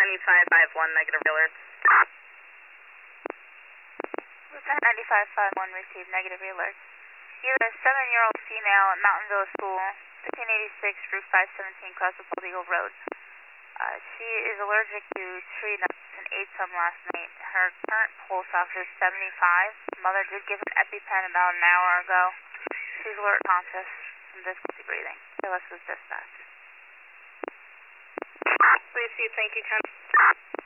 9551, negative alert. Lieutenant 9551 received negative alert. You have a 7-year-old female at Mountain Village School, 1586 Route 517, across the Bald Eagle Road. She is allergic to tree nuts and ate some last night. Her current pulse oximeter is 75. Mother did give an EpiPen about an hour ago. She's alert conscious and difficulty breathing. KLS was dispatched. Please, thank you, Ken.